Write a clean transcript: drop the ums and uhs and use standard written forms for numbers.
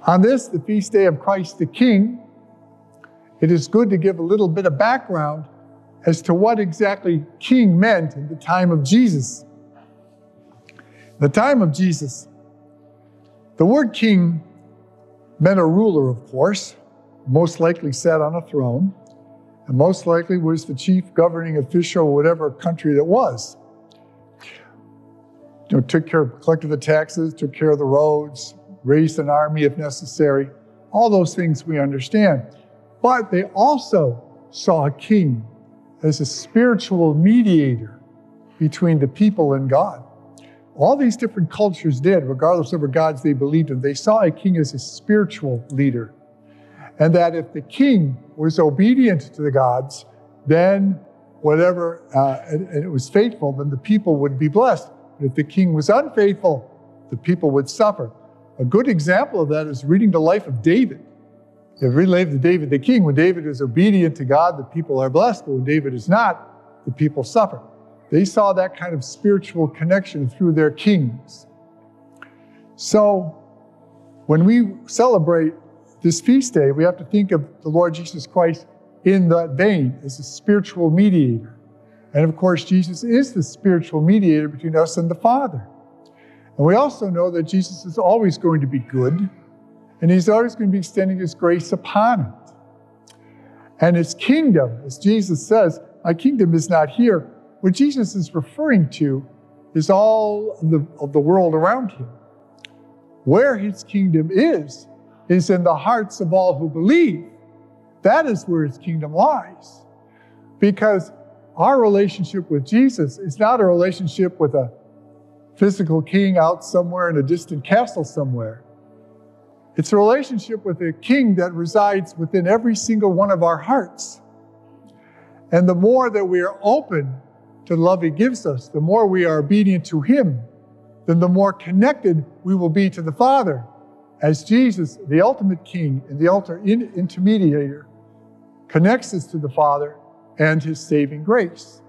On this, the feast day of Christ the King, it is good to give a little bit of background as to what exactly king meant in the time of Jesus. The time of Jesus, the word king meant a ruler, of course, most likely sat on a throne, and most likely was the chief governing official of whatever country it was. Collected the taxes, took care of the roads, raised an army if necessary. All those things we understand. But they also saw a king as a spiritual mediator between the people and God. All these different cultures did, regardless of what gods they believed in. They saw a king as a spiritual leader. And that if the king was obedient to the gods, then whatever, and it was faithful, then the people would be blessed. But if the king was unfaithful, the people would suffer. A good example of that is reading the life of David. If we read of David the king, when David is obedient to God, the people are blessed. But when David is not, the people suffer. They saw that kind of spiritual connection through their kings. So when we celebrate this feast day, we have to think of the Lord Jesus Christ in that vein as a spiritual mediator. And of course, Jesus is the spiritual mediator between us and the Father. And we also know that Jesus is always going to be good, and he's always going to be extending his grace upon it. And his kingdom, as Jesus says, my kingdom is not here. What Jesus is referring to is all of the world around him. Where his kingdom is in the hearts of all who believe. That is where his kingdom lies. Because our relationship with Jesus is not a relationship with a physical king out somewhere in a distant castle somewhere. It's a relationship with a king that resides within every single one of our hearts. And the more that we are open to the love he gives us, the more we are obedient to him, then the more connected we will be to the Father, as Jesus, the ultimate king and the ultimate intermediator, connects us to the Father and his saving grace.